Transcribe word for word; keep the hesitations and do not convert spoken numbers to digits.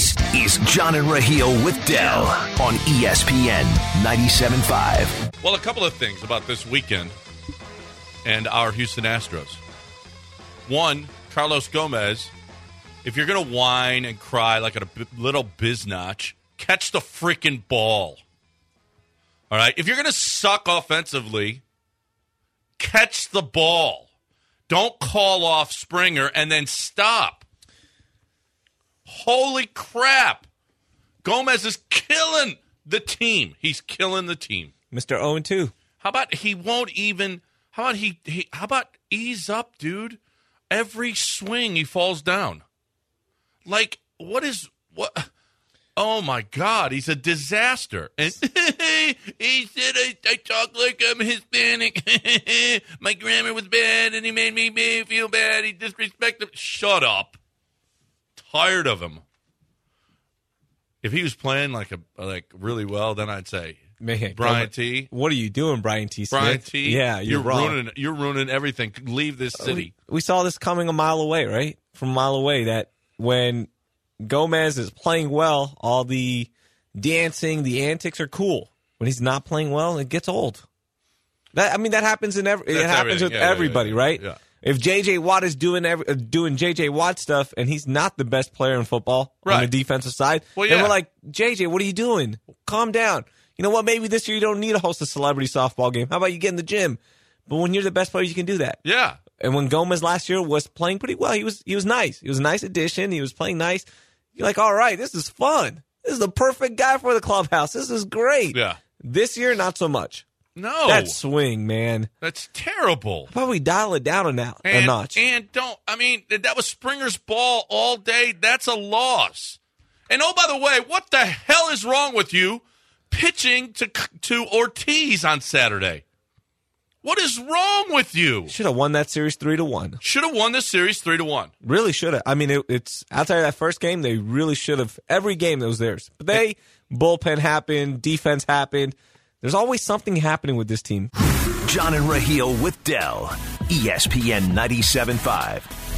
This is John and Raheel with Dell on E S P N ninety-seven point five. Well, a couple of things about this weekend and our Houston Astros. One, Carlos Gomez, if you're going to whine and cry like a little biznatch, catch the freaking ball. All right? If you're going to suck offensively, catch the ball. Don't call off Springer and then stop. Holy crap. Gomez is killing the team. He's killing the team. Mister oh and two. How about he won't even how about he, he how about ease up, dude? Every swing he falls down. Like, what is what oh my God, he's a disaster. And he said I, I talk like I'm Hispanic. My grammar was bad and he made me feel bad. He disrespected. Shut up. Tired of him. If he was playing like a like really well, then I'd say, Man, Brian T. What are you doing, Brian T. Smith? Brian T. Yeah, you're, you're wrong. ruining you're ruining everything. Leave this city. We, we saw this coming a mile away, right? From a mile away. That when Gomez is playing well, all the dancing, the antics are cool. When he's not playing well, it gets old. That I mean, that happens in every. It That's happens with yeah, yeah, everybody, yeah, right? Yeah. If J J. Watt is doing every, uh, doing J J. Watt stuff and he's not the best player in football Right. on the defensive side, Well, then yeah. we're like, J J, what are you doing? Calm down. You know what? Maybe this year you don't need to host a celebrity softball game. How about you get in the gym? But when you're the best player, you can do that. Yeah. And when Gomez last year was playing pretty well, he was he was nice. He was a nice addition. He was playing nice. You're like, all right, this is fun. This is the perfect guy for the clubhouse. This is great. Yeah. This year, not so much. No. That swing, man. That's terrible. How about we dial it down a, now, And, a notch? and don't, I mean, that was Springer's ball all day. That's a loss. And oh, by the way, what the hell is wrong with you pitching to to Ortiz on Saturday? What is wrong with you? Should have won that series three to one. Should have won this series three to one. Really should have. I mean, it, it's outside of that first game, they really should have. Every game that was theirs, but they bullpen happened, defense happened. There's always something happening with this team. John and Raheel with Dell. E S P N ninety-seven point five.